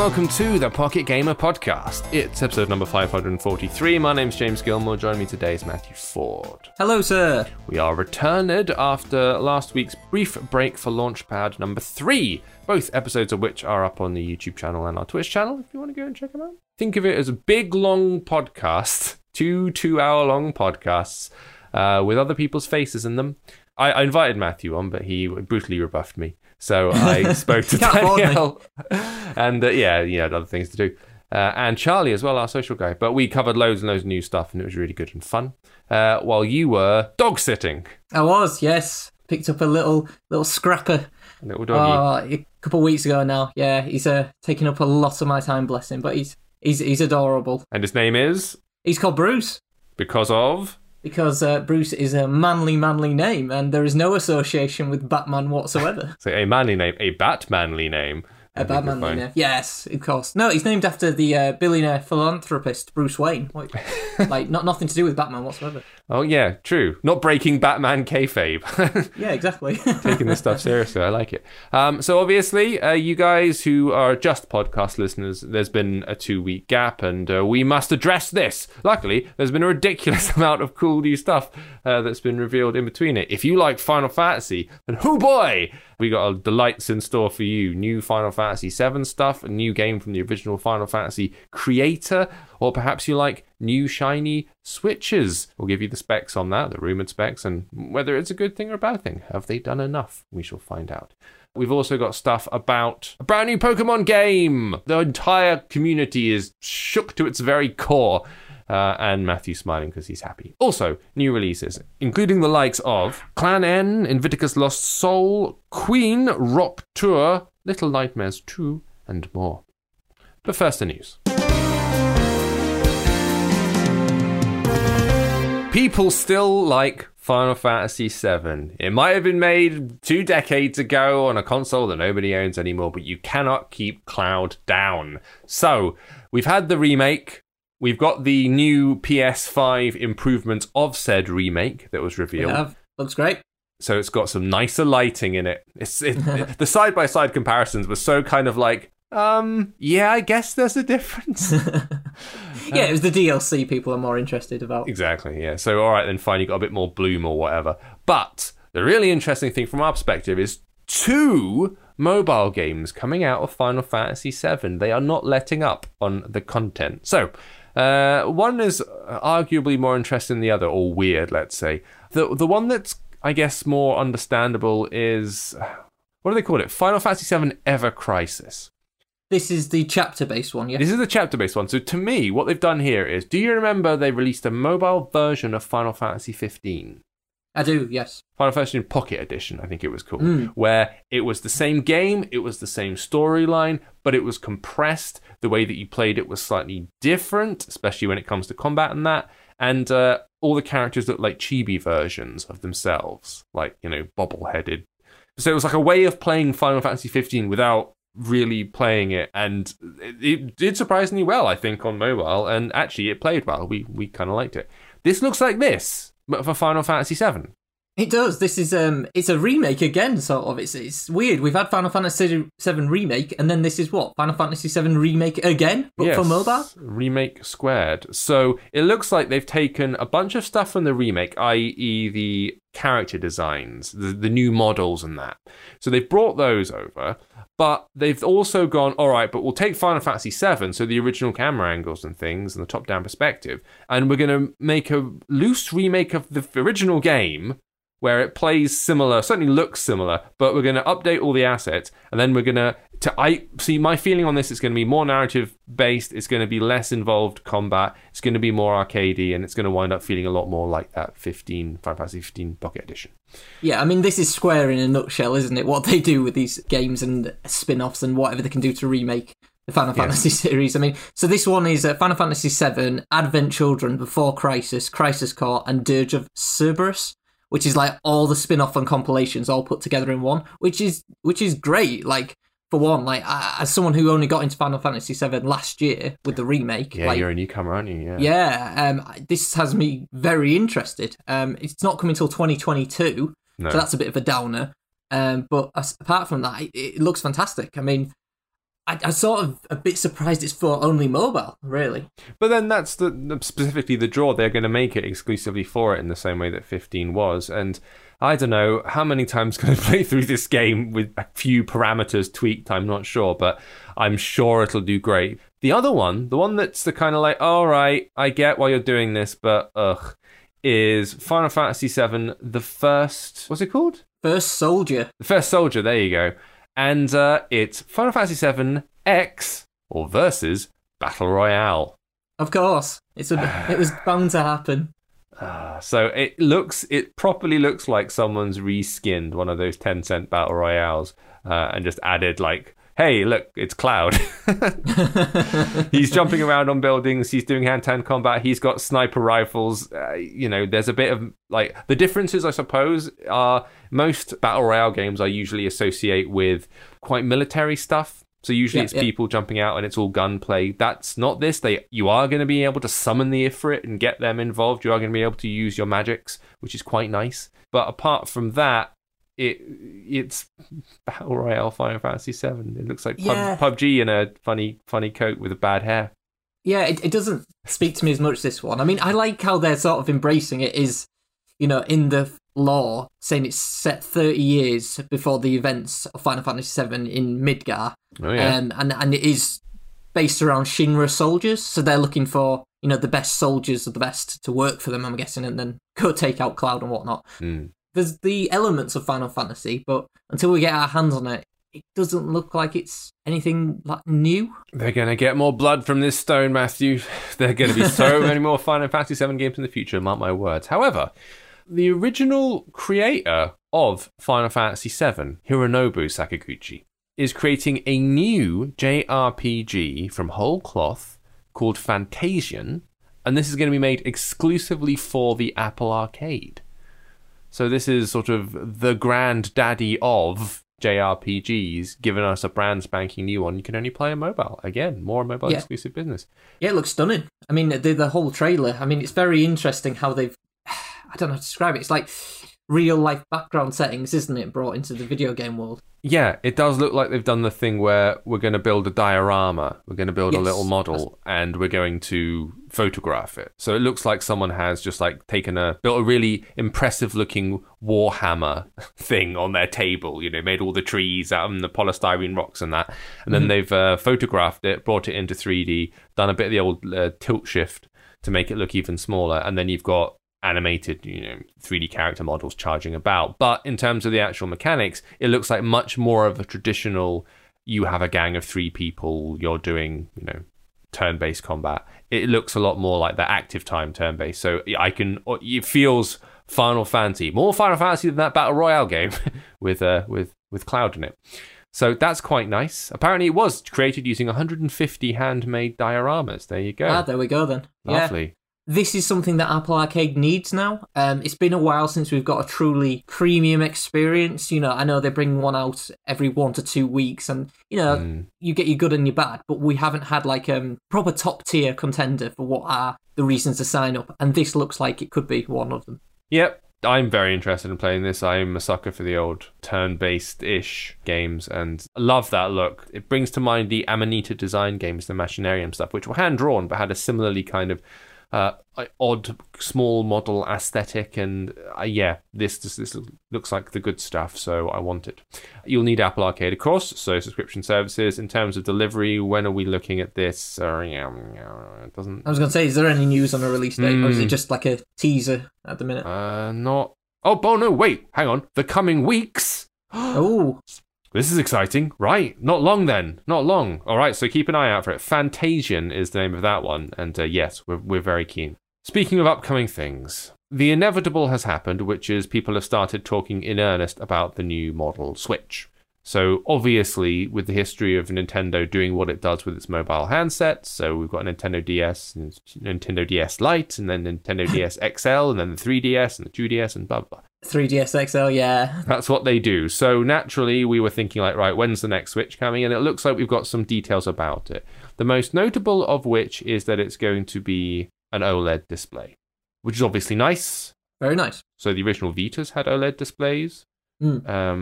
welcome to the Pocket Gamer Podcast. It's episode number 543. My name's James Gilmore. Joining me today is Matthew Ford. Hello, sir. We are returned after last week's brief break for Launchpad number 3, both episodes of which are up on the YouTube channel and our Twitch channel if you want to go and check them out. Think of it as a big, long podcast, two-hour-long podcasts with other people's faces in them. I invited Matthew on, but he brutally rebuffed me. So I spoke to Danielle, and he had other things to do. And Charlie as well, our social guy. But we covered loads and loads of new stuff, and it was really good and fun. While you were dog sitting. I was, yes. Picked up a little scrapper. A little doggy. A couple of weeks ago now. Yeah, he's taking up a lot of my time, bless him. But he's adorable. And his name is? He's called Bruce. Because of? Because Bruce is a manly name, and there is no association with Batman whatsoever. So a manly name, a Batmanly name. A Batmanly name, yes, of course. No, he's named after the billionaire philanthropist Bruce Wayne. Like, nothing to do with Batman whatsoever. Oh yeah, true. Not breaking Batman kayfabe. Yeah, exactly. Taking this stuff seriously, I like it. So obviously, you guys who are just podcast listeners, there's been a 2-week gap, and we must address this. Luckily, there's been a ridiculous amount of cool new stuff that's been revealed in between it. If you like Final Fantasy, then oh boy, we got a delights in store for you. New Final Fantasy VII stuff, a new game from the original Final Fantasy creator, or perhaps you like new shiny Switches. We'll give you the specs on that, the rumoured specs, and whether it's a good thing or a bad thing. Have they done enough? We shall find out. We've also got stuff about a brand new Pokemon game. The entire community is shook to its very core. And Matthew's smiling because he's happy. Also, new releases, including the likes of Clan N, Invictus Lost Soul, Queen, Rock Tour, Little Nightmares 2, and more. But first, the news. People still like Final Fantasy VII. It might have been made 2 decades ago on a console that nobody owns anymore, but you cannot keep Cloud down. So, we've had the remake. We've got the new PS5 improvements of said remake that was revealed. We have. Looks great. So it's got some nicer lighting in it. The side-by-side comparisons were so kind of like, yeah, I guess there's a difference. Yeah, it was the DLC people are more interested about. Exactly, yeah. So, all right, then fine, you got a bit more bloom or whatever. But the really interesting thing from our perspective is 2 mobile games coming out of Final Fantasy VII. They are not letting up on the content. So, one is arguably more interesting than the other, or weird, let's say. The one that's, I guess, more understandable is, what do they call it? Final Fantasy VII Ever Crisis. This is the chapter-based one, yeah? This is the chapter-based one. So to me, what they've done here is, do you remember they released a mobile version of Final Fantasy 15? I do, yes. Final Fantasy Pocket Edition, I think it was called, where it was the same game, it was the same storyline, but it was compressed. The way that you played it was slightly different, especially when it comes to combat and that. And all the characters looked like chibi versions of themselves, like, bobble-headed. So it was like a way of playing Final Fantasy 15 without really playing it, and it did surprisingly well, I think, on mobile, and actually it played well. We kind of liked it. This looks like this, but for Final Fantasy VII. It does. This is it's a remake again, sort of. It's weird. We've had Final Fantasy VII Remake, and then this is what? Final Fantasy VII Remake again, but for mobile? Remake squared. So it looks like they've taken a bunch of stuff from the remake, i.e. the character designs, the new models and that. So they've brought those over, but they've also gone, all right, but we'll take Final Fantasy VII, so the original camera angles and things, and the top-down perspective, and we're going to make a loose remake of the original game, where it plays similar, certainly looks similar, but we're going to update all the assets, and then we're going to see, my feeling on this is going to be more narrative-based, it's going to be less involved combat, it's going to be more arcadey, and it's going to wind up feeling a lot more like that Final Fantasy 15 Pocket Edition. Yeah, I mean, this is Square in a nutshell, isn't it? What they do with these games and spin-offs and whatever they can do to remake the Final Fantasy series. I mean, so this one is Final Fantasy VII, Advent Children, Before Crisis, Crisis Core, and Dirge of Cerberus, which is like all the spin-off and compilations all put together in one, which is great. Like, for one, like as someone who only got into Final Fantasy VII last year with the remake. Yeah, you're a newcomer, aren't you? Yeah. Yeah, this has me very interested. It's not coming until 2022, so that's a bit of a downer. But apart from that, it looks fantastic. I mean, I'm sort of a bit surprised it's for only mobile, really. But then that's specifically the draw. They're going to make it exclusively for it in the same way that 15 was. And I don't know how many times can I play through this game with a few parameters tweaked, I'm not sure, but I'm sure it'll do great. The other one, the one that's the kind of like, all right, I get why you're doing this, but is Final Fantasy VII, the first, what's it called? First Soldier. The First Soldier, there you go. And it's Final Fantasy VII X, or versus, Battle Royale. Of course. It was bound to happen. So it properly looks like someone's reskinned one of those Tencent Battle Royales and just added like, hey, look, it's Cloud. He's jumping around on buildings. He's doing hand-to-hand combat. He's got sniper rifles. There's a bit of like the differences, I suppose, are most Battle Royale games I usually associate with quite military stuff. So usually it's people jumping out and it's all gunplay. That's not this. You are going to be able to summon the Ifrit and get them involved. You are going to be able to use your magics, which is quite nice. But apart from that, it's Battle Royale Final Fantasy VII. It looks like PUBG in a funny coat with a bad hair. Yeah, it doesn't speak to me as much, this one. I mean, I like how they're sort of embracing it is, in the lore, saying it's set 30 years before the events of Final Fantasy VII in Midgar. Oh, yeah. And it is based around Shinra soldiers, so they're looking for, the best soldiers of the best to work for them, I'm guessing, and then go take out Cloud and whatnot. There's the elements of Final Fantasy, but until we get our hands on it, it doesn't look like it's anything like new. They're going to get more blood from this stone, Matthew. There are going to be so many more Final Fantasy VII games in the future, mark my words. However, the original creator of Final Fantasy VII, Hironobu Sakaguchi, is creating a new JRPG from whole cloth called Fantasian, and this is going to be made exclusively for the Apple Arcade. So this is sort of the granddaddy of JRPGs, giving us a brand spanking new one. You can only play on mobile. Again, more mobile exclusive business. Yeah, it looks stunning. I mean, the whole trailer, it's very interesting how they've, I don't know how to describe it. It's like real life background settings, isn't it, brought into the video game world? Yeah, it does look like they've done the thing where we're going to build a diorama, we're going to build a little model, and we're going to photograph it. So it looks like someone has just like built a really impressive looking Warhammer thing on their table, made all the trees out of the polystyrene rocks and that. And then they've photographed it, brought it into 3D, done a bit of the old tilt shift to make it look even smaller. And then you've got animated 3D character models charging about. But in terms of the actual mechanics, it looks like much more of a traditional, you have a gang of 3 people, you're doing turn-based combat. It looks a lot more like the active time turn-based. So it feels Final Fantasy, more Final Fantasy than that Battle Royale game with Cloud in it. So that's quite nice. Apparently it was created using 150 handmade dioramas. There you go. There we go then. Lovely. Yeah. This is something that Apple Arcade needs now. It's been a while since we've got a truly premium experience. I know they bring one out every 1 to 2 weeks, and you get your good and your bad. But we haven't had like proper top tier contender for what are the reasons to sign up, and this looks like it could be one of them. Yep, I'm very interested in playing this. I'm a sucker for the old turn-based-ish games and love that look. It brings to mind the Amanita Design games, the Machinarium stuff, which were hand-drawn but had a similarly kind of odd small model aesthetic, and this looks like the good stuff, so I want it. You'll need Apple Arcade, of course, so subscription services. In terms of delivery, when are we looking at this? It doesn't. I was going to say, is there any news on a release date, or is it just like a teaser at the minute? Not. Oh no! Wait, hang on. The coming weeks. Oh. This is exciting. Right. Not long then. Not long. All right, so keep an eye out for it. Fantasian is the name of that one. And yes, we're very keen. Speaking of upcoming things, the inevitable has happened, which is people have started talking in earnest about the new model Switch. So obviously, with the history of Nintendo doing what it does with its mobile handsets, so we've got Nintendo DS, and Nintendo DS Lite, and then Nintendo DS XL, and then the 3DS, and the 2DS, and blah, blah. 3DS XL, yeah. That's what they do. So naturally, we were thinking like, right, when's the next Switch coming? And it looks like we've got some details about it. The most notable of which is that it's going to be an OLED display, which is obviously nice. Very nice. So the original Vitas had OLED displays.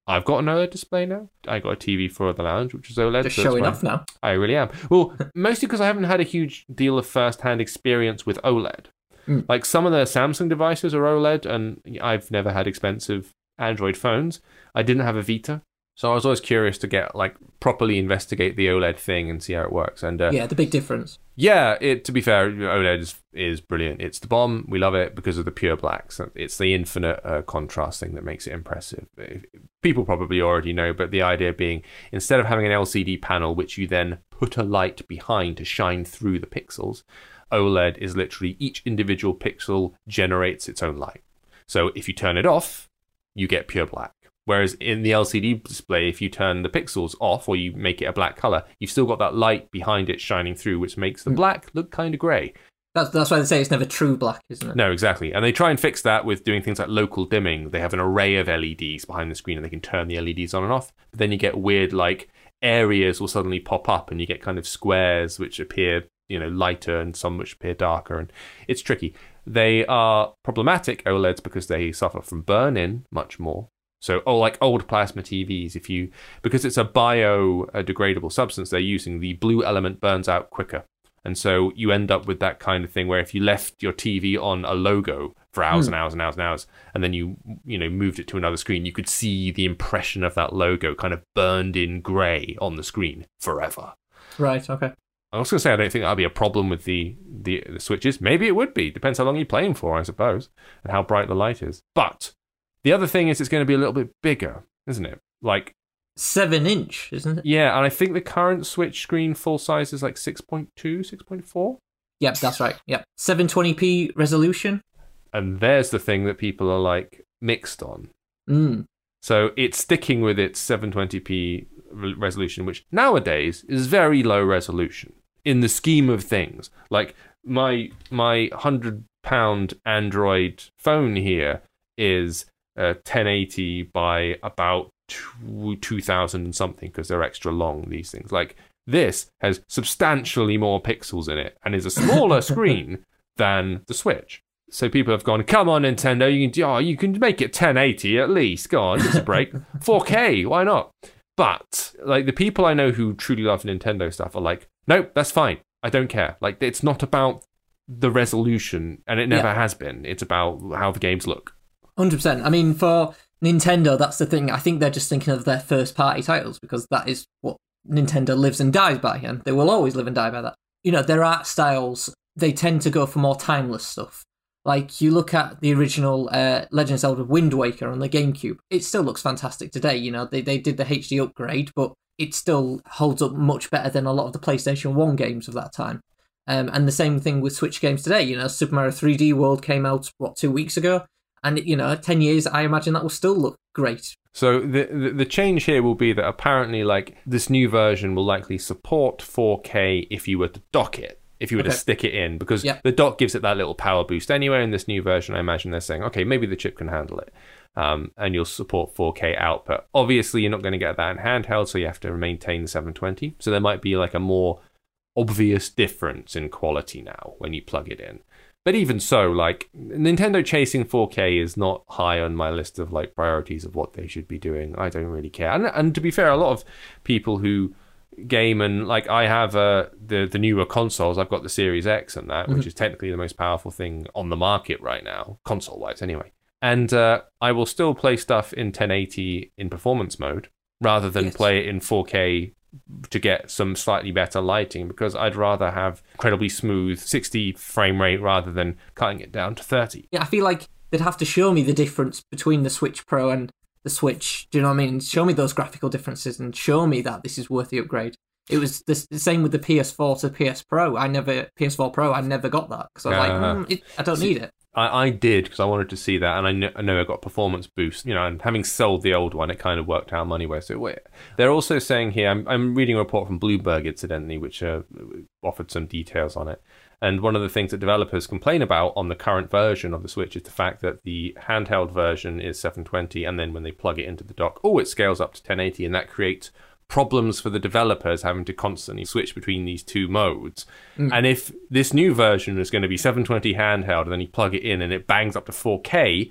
I've got an OLED display now. I got a TV for the lounge, which is OLED. Just showing off now. I really am. Well, mostly because I haven't had a huge deal of first-hand experience with OLED. Like some of the Samsung devices are OLED, and I've never had expensive Android phones. I didn't have a Vita, so I was always curious to get properly investigate the OLED thing and see how it works. And the big difference. Yeah, to be fair, OLED is brilliant. It's the bomb. We love it because of the pure blacks. It's the infinite contrast thing that makes it impressive. People probably already know, but the idea being instead of having an LCD panel which you then put a light behind to shine through the pixels, OLED is literally each individual pixel generates its own light. So if you turn it off, you get pure black. Whereas in the LCD display, if you turn the pixels off or you make it a black color, you've still got that light behind it shining through, which makes the black look kind of grey. That's why they say it's never true black, isn't it? No, exactly. And they try and fix that with doing things like local dimming. They have an array of LEDs behind the screen and they can turn the LEDs on and off. But then you get weird, areas will suddenly pop up and you get kind of squares which appear, lighter and some which appear darker. And it's tricky. They are problematic, OLEDs, because they suffer from burn-in much more. So, like old plasma TVs, because it's a biodegradable substance they're using, the blue element burns out quicker. And so you end up with that kind of thing where if you left your TV on a logo for hours and hours and hours and hours, and then you moved it to another screen, you could see the impression of that logo kind of burned in grey on the screen forever. Right, okay. I was going to say, I don't think that'd be a problem with the switches. Maybe it would be. Depends how long you're playing for, I suppose, and how bright the light is. But the other thing is it's going to be a little bit bigger, isn't it? 7-inch, isn't it? Yeah, and I think the current Switch screen full size is 6.2, 6.4. Yep, that's right. Yep, 720p resolution. And there's the thing that people are mixed on. So it's sticking with its 720p resolution, which nowadays is very low resolution in the scheme of things. My £100 Android phone here is 1080 by about 2000 and something, because they're extra long, these things. This has substantially more pixels in it and is a smaller screen than the Switch. So people have gone, come on, Nintendo, you can make it 1080 at least. Go on, it's a break. 4K, why not? But the people I know who truly love Nintendo stuff are nope, that's fine. I don't care. It's not about the resolution, and it never has been. It's about how the games look. 100%. I mean, for Nintendo, that's the thing. I think they're just thinking of their first-party titles, because that is what Nintendo lives and dies by, and they will always live and die by that. Their art styles, they tend to go for more timeless stuff. You look at the original Legend of Zelda Wind Waker on the GameCube, it still looks fantastic today. They did the HD upgrade, but it still holds up much better than a lot of the PlayStation 1 games of that time. And the same thing with Switch games today. Super Mario 3D World came out, 2 weeks ago? And, 10 years, I imagine that will still look great. So the change here will be that apparently, this new version will likely support 4K if you were to dock it. If you were to stick it in, because the dock gives it that little power boost anyway. In this new version, I imagine they're saying, okay, maybe the chip can handle it, and you'll support 4K output. Obviously, you're not going to get that in handheld, so you have to maintain the 720. So there might be a more obvious difference in quality now when you plug it in. But even so, Nintendo chasing 4K is not high on my list of priorities of what they should be doing. I don't really care. And to be fair, a lot of people who game and I have the newer consoles. I've got the Series X and that, which is technically the most powerful thing on the market right now, console wise anyway. And I will still play stuff in 1080 in performance mode rather than play it in 4K to get some slightly better lighting, because I'd rather have incredibly smooth 60 frame rate rather than cutting it down to 30. Yeah, I feel like they'd have to show me the difference between the Switch Pro and the Switch. Do you know what I mean? Show me those graphical differences and show me that this is worth the upgrade. It was the same with the PS4 to PS4 Pro. I never got that because I was I don't need it. I did because I wanted to see that, and I know I got a performance boost, and having sold the old one, it kind of worked out money-wise. So they're also saying here, I'm reading a report from Bloomberg, incidentally, which offered some details on it. And one of the things that developers complain about on the current version of the Switch is the fact that the handheld version is 720, and then when they plug it into the dock, it scales up to 1080, and that creates problems for the developers having to constantly switch between these two modes. And if this new version is going to be 720 handheld and then you plug it in and it bangs up to 4K,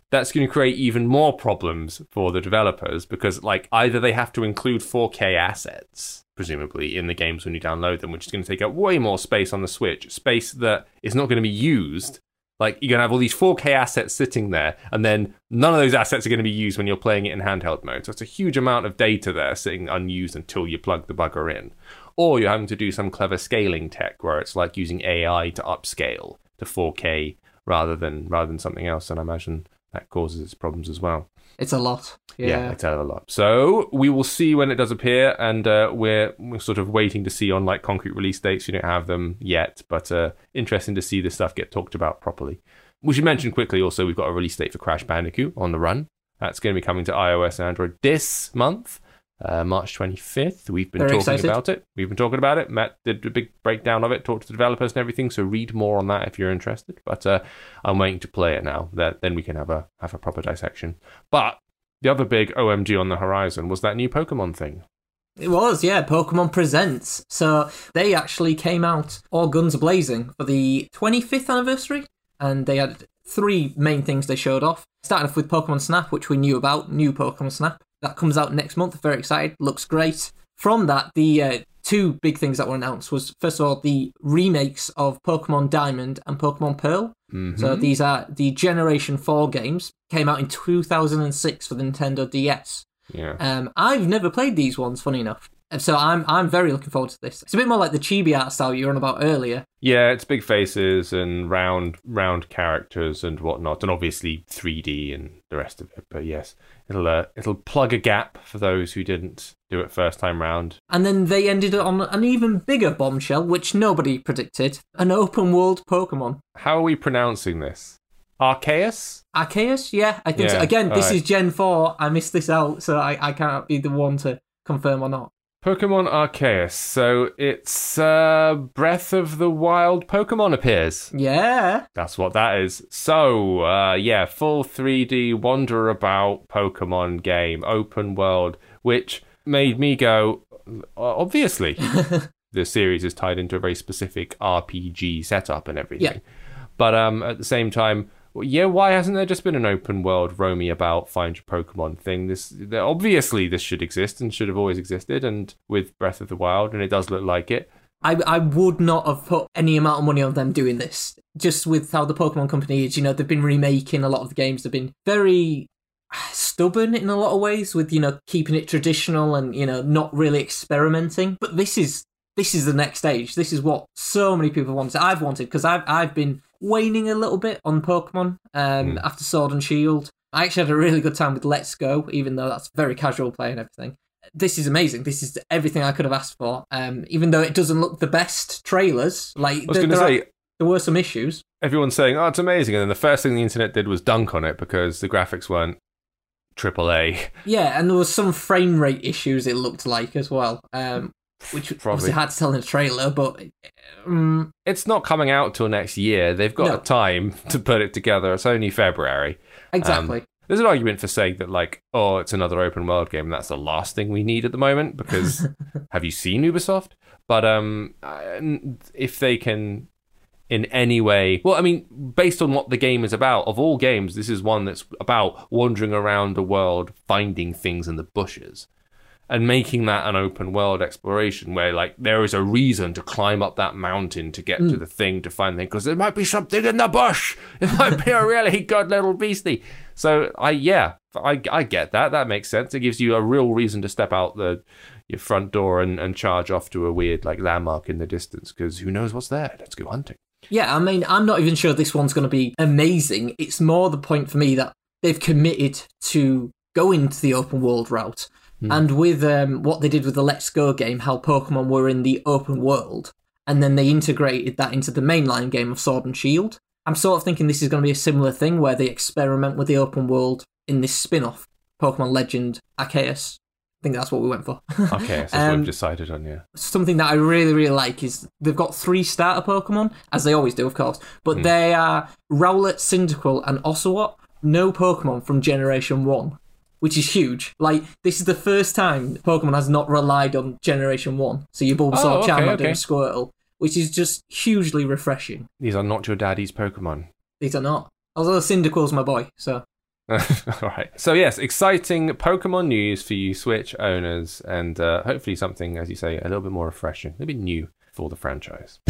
that's going to create even more problems for the developers because, like, either they have to include 4K assets, presumably, in the games when you download them, which is going to take up way more space on the Switch, space that is not going to be used. Like, you're going to have all these 4K assets sitting there, and then none of those assets are going to be used when you're playing it in handheld mode. So it's a huge amount of data there sitting unused until you plug the bugger in. Or you're having to do some clever scaling tech where it's like using AI to upscale to 4K rather than something else, and I imagine that causes its problems as well. It's a lot. Yeah, it's a lot. So we will see when it does appear, and we're sort of waiting to see on like concrete release dates. We don't have them yet, but interesting to see this stuff get talked about properly. We should mention quickly also we've got a release date for Crash Bandicoot on the Run. That's going to be coming to iOS and Android this month. March 25th. We've been about it. We've been talking about it. Matt did a big breakdown of it, talked to the developers and everything, so read more on that if you're interested. But I'm waiting to play it now. Then we can have a proper dissection. But the other big OMG on the horizon was that new Pokemon thing. It was, yeah, Pokemon Presents. So they actually came out all guns blazing for the 25th anniversary, and they had 3 main things they showed off. Starting off with Pokemon Snap, which we knew about, new Pokemon Snap. That comes out next month. Very excited. Looks great. From that, the 2 big things that were announced was, first of all, the remakes of Pokemon Diamond and Pokemon Pearl. Mm-hmm. So these are the Generation 4 games. Came out in 2006 for the Nintendo DS. Yeah. I've never played these ones, funny enough. So I'm very looking forward to this. It's a bit more like the chibi art style you were on about earlier. Yeah, it's big faces and round characters and whatnot, and obviously 3D and the rest of it. But yes, it'll plug a gap for those who didn't do it first time round. And then they ended on an even bigger bombshell, which nobody predicted: an open world Pokemon. How are we pronouncing this? Arceus? Arceus? Yeah, I think so. Again, this is Gen 4. I missed this out, so I can't be the one to confirm or not. Pokemon Arceus. So it's Breath of the Wild Pokemon appears. Yeah. That's what that is. So, full 3D wander about Pokemon game, open world, which made me go, obviously. The series is tied into a very specific RPG setup and everything. Yeah. But at the same time, why hasn't there just been an open world roamy about find your Pokemon thing? Obviously this should exist and should have always existed, and with Breath of the Wild, and it does look like it. I would not have put any amount of money on them doing this. Just with how the Pokemon company is, they've been remaking a lot of the games. They've been very stubborn in a lot of ways with, keeping it traditional and, not really experimenting. But this is the next stage. This is what so many people wanted. I've wanted, because I've been waning a little bit on Pokemon after Sword and Shield. I actually had a really good time with Let's Go, even though that's very casual play and everything. This is amazing. This is everything I could have asked for. Even though it doesn't look the best trailers, like there were some issues. Everyone's saying, "Oh, it's amazing," and then the first thing the internet did was dunk on it because the graphics weren't AAA. Yeah, and there was some frame rate issues. It looked like as well. Which obviously had to tell in a trailer, but it's not coming out till next year. They've got time to put it together. It's only February. Exactly. There's an argument for saying that, like, it's another open world game, and that's the last thing we need at the moment, because have you seen Ubisoft? But if they can in any way... Well, I mean, based on what the game is about, of all games, this is one that's about wandering around the world, finding things in the bushes. And making that an open world exploration where, like, there is a reason to climb up that mountain to get to the thing to find things, because there might be something in the bush. It might be a really good little beastie. So I get that. That makes sense. It gives you a real reason to step out your front door and charge off to a weird, like, landmark in the distance, because who knows what's there? Let's go hunting. Yeah, I mean, I'm not even sure this one's going to be amazing. It's more the point for me that they've committed to going to the open world route. And with what they did with the Let's Go game, how Pokemon were in the open world, and then they integrated that into the mainline game of Sword and Shield, I'm sort of thinking this is going to be a similar thing where they experiment with the open world in this spin-off, Pokemon Legend Arceus. I think that's what we went for. Arceus, that's what we've decided on, yeah. Something that I really, really like is they've got 3 starter Pokemon, as they always do, of course, but they are Rowlet, Cyndaquil, and Oshawott. No Pokemon from Generation 1. Which is huge. Like, this is the first time Pokemon has not relied on Generation 1. So your Bulbasaur, Charmander, and Squirtle, which is just hugely refreshing. These are not your daddy's Pokemon. These are not. Although Cyndaquil's my boy, so... All right. So yes, exciting Pokemon news for you Switch owners, and hopefully something, as you say, a little bit more refreshing, a little bit new for the franchise.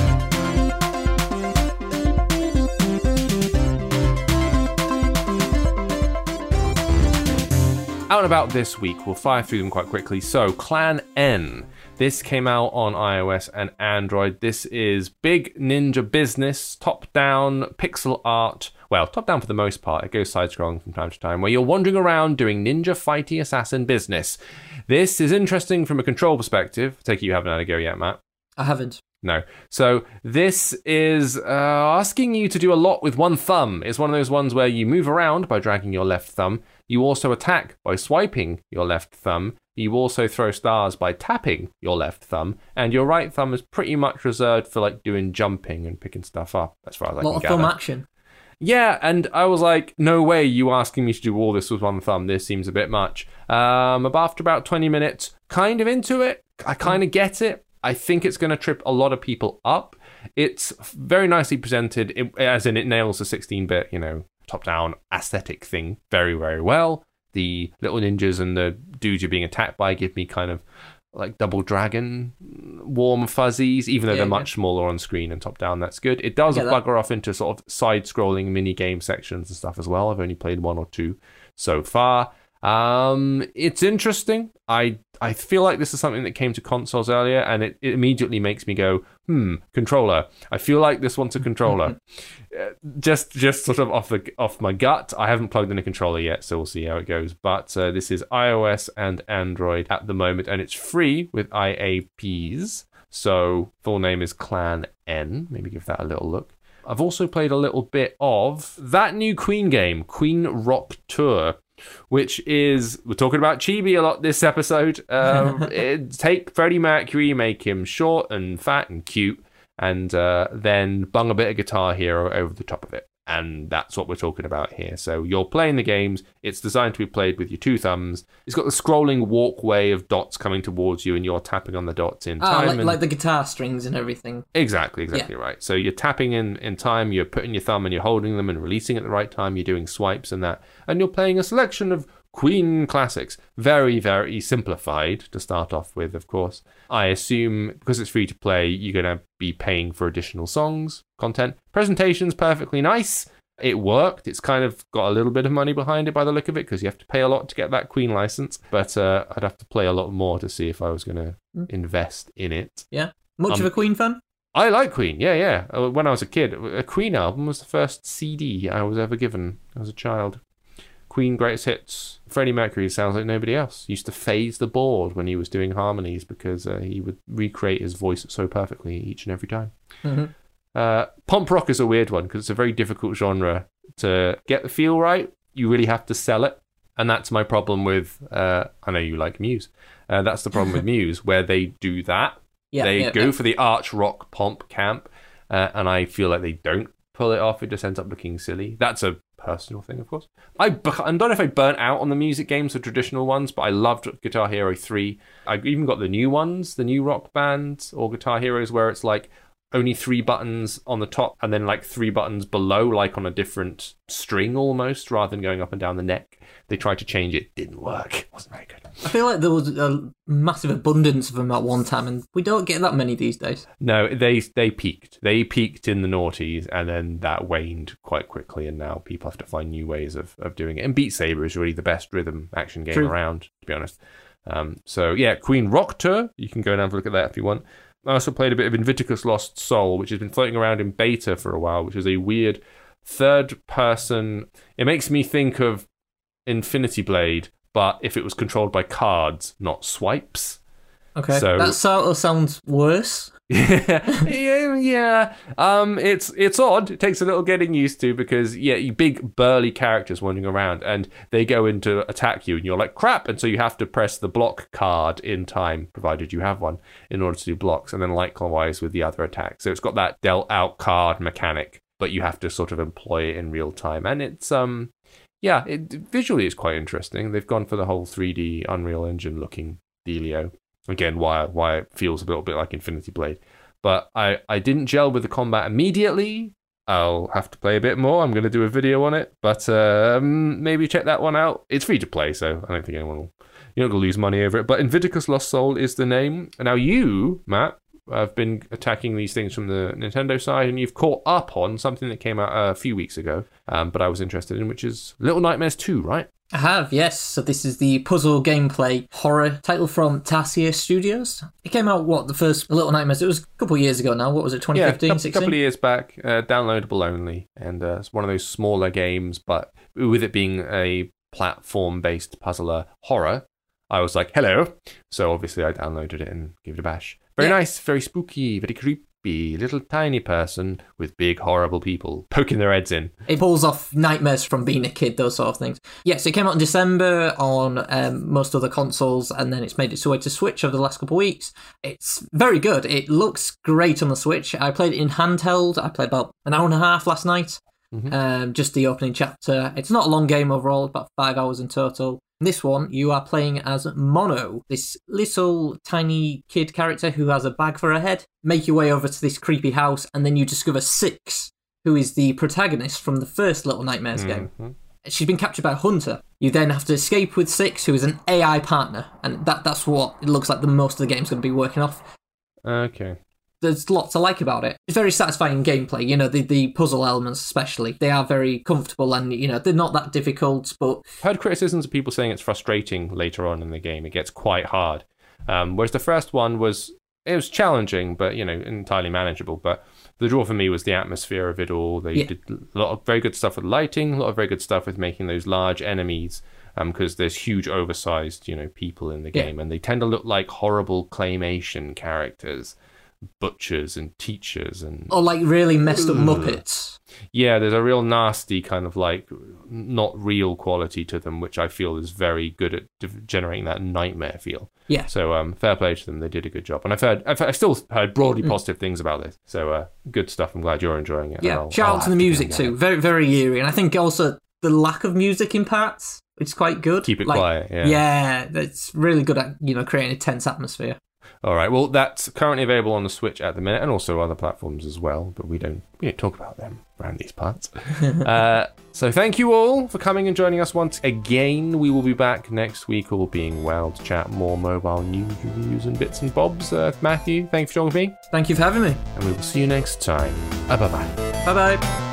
Out and about this week, we'll fire through them quite quickly. So, Clan N. This came out on iOS and Android. This is big ninja business, top-down pixel art. Well, top-down for the most part. It goes side-scrolling from time to time, where you're wandering around doing ninja fighty assassin business. This is interesting from a control perspective. I take it you haven't had a go yet, Matt. I haven't. No. So this is asking you to do a lot with one thumb. It's one of those ones where you move around by dragging your left thumb. You also attack by swiping your left thumb. You also throw stars by tapping your left thumb. And your right thumb is pretty much reserved for like doing jumping and picking stuff up, as far as I can gather. A lot of thumb action. Yeah, and I was like, no way, you asking me to do all this with one thumb. This seems a bit much. After about 20 minutes, kind of into it. I kind of get it. I think it's going to trip a lot of people up. It's very nicely presented, as in it nails the 16-bit, top-down aesthetic thing very, very well. The little ninjas and the dudes you're being attacked by give me kind of like Double Dragon warm fuzzies, even though they're much smaller on screen and top-down. That's good. It does bugger off into sort of side-scrolling mini-game sections and stuff as well. I've only played 1 or 2 so far. It's interesting. I feel like this is something that came to consoles earlier, and it immediately makes me go, controller. I feel like this wants a controller. just sort of off my gut. I haven't plugged in a controller yet, so we'll see how it goes. But this is iOS and Android at the moment, and it's free with IAPs. So full name is Clan N. Maybe give that a little look. I've also played a little bit of that new Queen game, Queen Rock Tour, which is, we're talking about Chibi a lot this episode. Take Freddie Mercury, make him short and fat and cute, and then bung a bit of Guitar Hero over the top of it. And that's what we're talking about here. So you're playing the games. It's designed to be played with your 2 thumbs. It's got the scrolling walkway of dots coming towards you, and you're tapping on the dots in time. Like the guitar strings and everything. Exactly right. So you're tapping in time, you're putting your thumb and you're holding them and releasing at the right time. You're doing swipes and that. And you're playing a selection of Queen classics. Very, very simplified to start off with, of course. I assume because it's free to play, you're going to be paying for additional songs, content. Presentation's perfectly nice. It worked. It's kind of got a little bit of money behind it by the look of it, because you have to pay a lot to get that Queen license. But I'd have to play a lot more to see if I was going to invest in it. Yeah. Much of a Queen fan? I like Queen, yeah. When I was a kid, a Queen album was the first CD I was ever given as a child. Queen Greatest Hits. Freddie Mercury sounds like nobody else. Used to phase the board when he was doing harmonies, because he would recreate his voice so perfectly each and every time. Mm-hmm. Pump rock is a weird one, because it's a very difficult genre to get the feel right. You really have to sell it. And that's my problem with, I know you like Muse. That's the problem with Muse, where they do that. They go for the arch rock pomp camp, and I feel like they don't pull it off. It just ends up looking silly. That's a personal thing, of course. I don't know if I burnt out on the music games, the traditional ones, but I loved Guitar Hero 3. I even got the new ones, the new Rock Band or Guitar Heroes, where it's like only 3 buttons on the top and then like 3 buttons below, like on a different string almost, rather than going up and down the neck. They tried to change it. Didn't work. It wasn't very good. I feel like there was a massive abundance of them at one time, and we don't get that many these days. No, they peaked. They peaked in the noughties, and then that waned quite quickly, and now people have to find new ways of doing it. And Beat Saber is really the best rhythm action game around, to be honest. So yeah, Queen Rock Tour. You can go and have a look at that if you want. I also played a bit of Invictus Lost Soul, which has been floating around in beta for a while, which is a weird third-person... It makes me think of Infinity Blade, but if it was controlled by cards, not swipes. Okay, so that sort of sounds worse. yeah. It's odd. It takes a little getting used to, because you big burly characters wandering around, and they go in to attack you, and you're like crap, and so you have to press the block card in time, provided you have one, in order to do blocks, and then likewise with the other attacks. So it's got that dealt out card mechanic, but you have to sort of employ it in real time, and it's visually it's quite interesting. They've gone for the whole 3D Unreal Engine looking dealio. Again, why it feels a little bit like Infinity Blade. But I didn't gel with the combat immediately. I'll have to play a bit more. I'm going to do a video on it, but maybe check that one out. It's free to play, so I don't think anyone will. You're not going to lose money over it. But Invictus Lost Soul is the name. And now you, Matt, have been attacking these things from the Nintendo side, and you've caught up on something that came out a few weeks ago, but I was interested in, which is Little Nightmares 2, right? I have, yes. So this is the puzzle gameplay horror title from Tarsier Studios. It came out, the first Little Nightmares? It was a couple of years ago now. What was it, 2015, 16? A couple of years back, downloadable only, and it's one of those smaller games, but with it being a platform-based puzzler horror, I was like, hello. So obviously I downloaded it and gave it a bash. Very nice, very spooky, very creepy, little tiny person with big horrible people poking their heads in. It pulls off nightmares from being a kid, those sort of things. Yeah, so it came out in December on most other consoles, and then it's made its way to Switch over the last couple of weeks. It's very good. It looks great on the Switch. I played it in handheld. I played about an hour and a half last night. Just the opening chapter. It's not a long game overall, about 5 hours in total. This one, you are playing as Mono, this little tiny kid character who has a bag for a head. Make your way over to this creepy house, and then you discover Six, who is the protagonist from the first Little Nightmares game. She's been captured by a hunter. You then have to escape with Six, who is an AI partner, and that's what it looks like the most of the game's going to be working off. Okay. There's lots I like about it. It's very satisfying gameplay, the puzzle elements especially. They are very comfortable and, they're not that difficult, but... I've heard criticisms of people saying it's frustrating later on in the game. It gets quite hard. Whereas the first one was challenging, but, entirely manageable. But the draw for me was the atmosphere of it all. They did a lot of very good stuff with lighting, a lot of very good stuff with making those large enemies, because there's huge oversized, people in the game, and they tend to look like horrible claymation characters. Butchers and teachers and like really messed up Muppets. Yeah, there's a real nasty kind of not real quality to them, which I feel is very good at generating that nightmare feel. Yeah. So fair play to them, they did a good job, and I've still heard broadly positive things about this. So good stuff. I'm glad you're enjoying it. Yeah. Shout out to the music too. Very very eerie, and I think also the lack of music in parts, it's quite good. Keep it quiet. Yeah. Yeah, that's really good at creating a tense atmosphere. All right, well, that's currently available on the Switch at the minute, and also other platforms as well, but we don't talk about them around these parts. So thank you all for coming and joining us once again. We will be back next week, all being well, to chat more mobile news, reviews, and bits and bobs. Matthew, thank you for joining me. Thank you for having me. And we will see you next time. Bye-bye. Bye-bye.